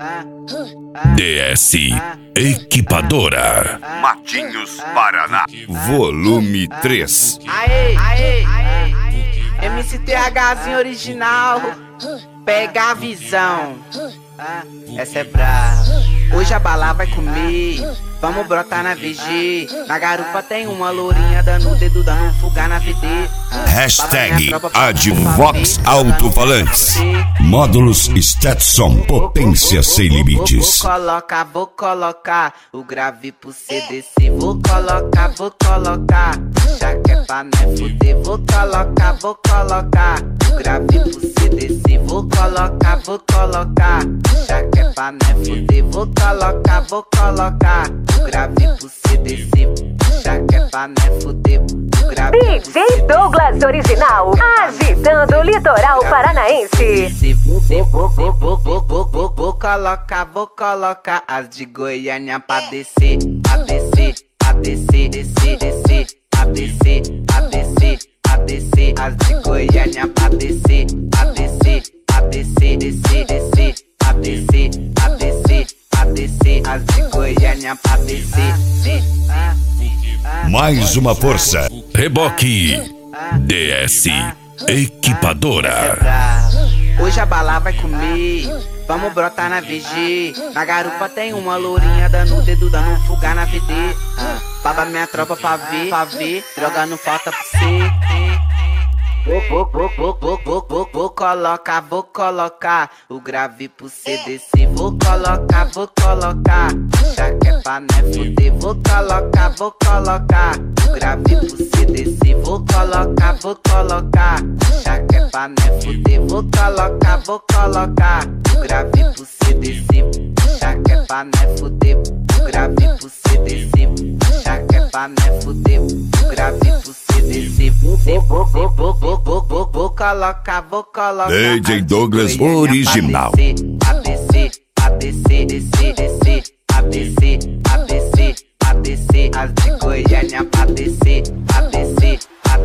DS Equipadora. Matinhos, Paraná. Volume 3. Aê, MCTHzinho original. Pega a visão. Essa é brava. Hoje a bala vai comer. Vamos brotar na VG. Na garupa tem uma lourinha dando o dedo, dando fuga na VD. Hashtag Advox Alto-Falantes. Módulos Stetson, potência sem limites. Vou colocar o grave pro CDC. Vou colocar. Já que é pra não fuder. Vou colocar o grave pro CDC. Vou colocar. Já que é pra não fuder. Vou colocar o grave pro CDC. Já que é pra não fuder. DJ Douglas Original, agitando o litoral paranaense. Vou colocar as de Goiânia pra descer. As de Goiânia pra descer. As de Goiânia pra descer. Mais uma força. Reboque DS Equipadora. Hoje a bala vai comer. Vamos brotar na VG. Na garupa tem uma lourinha dando o dedo, dando fuga na VD. Baba minha tropa pra ver. Droga não falta pra você. Vou colocar o grave pro CDC. Vou colocar. Já que é pra não fuder. Vou colocar o grave pro CDC. Vou colocar. Já que é pra não fuder. Vou colocar o grave pro CDC. Já que é pra não fuder. O grave pro CDC. Já que é pra não fuder. O grave pro CDC. Vou colocar. DJ Douglas Original. ABC, as de Goiânia pra descer. ABC,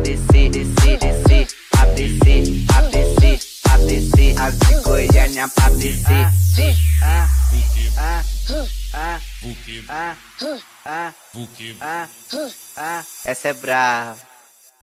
as de Goiânia pra descer. Essa é brava.